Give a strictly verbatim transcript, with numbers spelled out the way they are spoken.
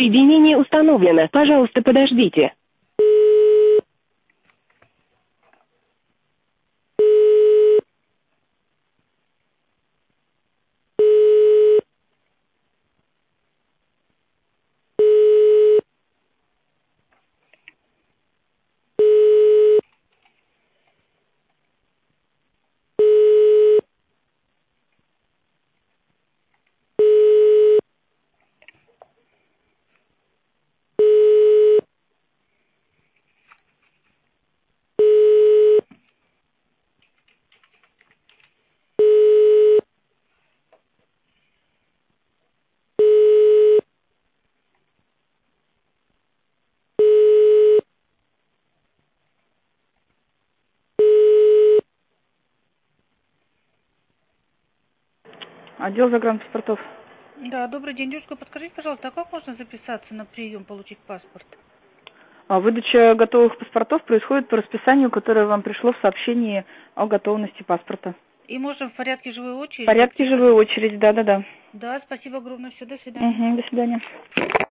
Соединение установлено. Пожалуйста, подождите. Отдел загранпаспортов. Да, добрый день, девушка. Подскажите, пожалуйста, а как можно записаться на прием, получить паспорт? А выдача готовых паспортов происходит по расписанию, которое вам пришло в сообщении о готовности паспорта. И можно в порядке живой В очереди порядке приехать? живой очереди, да-да-да. Да, спасибо огромное. Все, до свидания. Угу, до свидания.